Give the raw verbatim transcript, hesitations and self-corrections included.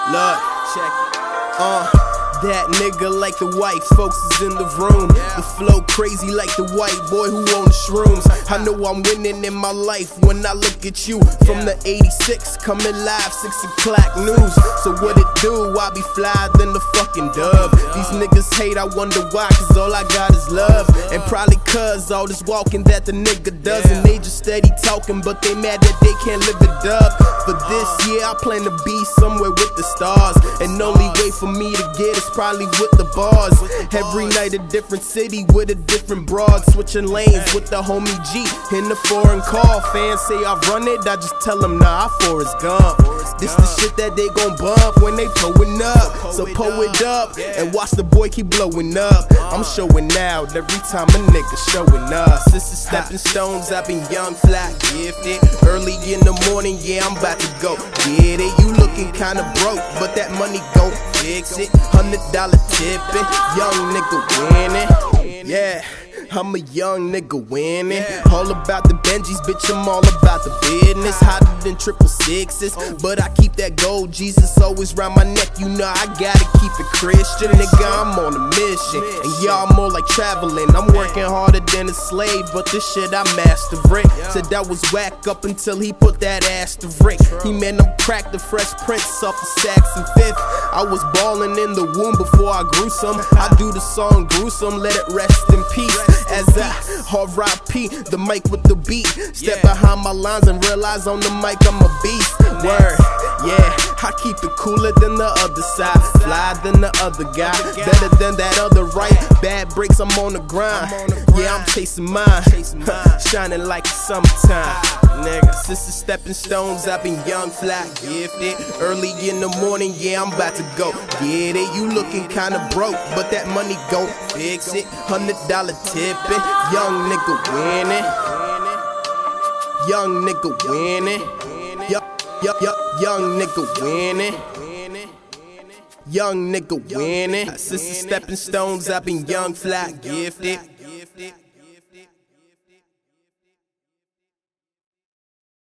Look, check it. Uh, that nigga like the white folks is in the room. The flow crazy like the white boy who owns shrooms. I know I'm winning in my life when I look at you. From the eighty-six, coming live, six o'clock news. So what it do? I be fly than the fucking dove. These niggas hate, I wonder why, cause all I got is love. And probably cause all this walking that the nigga does. And they just steady talking, but they mad that they can't live it up. For this year, I plan to be somewhere with the stars. And only way for me to get is probably with the bars. Every night a different city with a different broad. Switching lanes with the homie G in the foreign car. Fans say I run it, I just tell them nah, I Forrest Gump. This the shit that they gon' bump when they blowin' up. So pull it up and watch the boy keep blowing up. I'm showing out every time a nigga showing up. Since the stepping stones, I've been young, fly, gifted. Early in the morning, yeah, I'm about to go get it. You looking kinda broke, but that money gon' fix it. Hundred dollar tipping, young nigga winning. Yeah, I'm a young nigga winning. All about the Benjis, bitch, I'm all about the business. Hotter than triple sixes, but I keep that gold. Jesus always round my neck, you know I gotta keep it Christian. Nigga, I'm on a mission, and y'all more like traveling. I'm working harder than a slave, but this shit I master it. Said that was whack up until he put that ass to Rick. He man, I'm cracked the Fresh Prince off the Saks and Fifth. I was ballin' in the womb before I grew some. I do the song gruesome, let it rest in peace. As I R I P the mic with the beat. Step behind my lines and realize on the mic I'm a beast. Word, yeah, I keep it cooler than the other side, fly than the other guy, better than that other right. Bad breaks, I'm on the grind. Yeah, I'm chasing mine, shining like summertime. Nigga, since the stepping stones, I've been young, fly, gifted. Early in the morning, yeah, I'm about to go get it. You looking kinda broke, but that money gon' fix it. Hundred dollar tipping, young nigga winning. Young nigga winning. Young, young, young, young nigga winning. Young nigga winning. Since the stepping stones, I've been young, fly, gifted.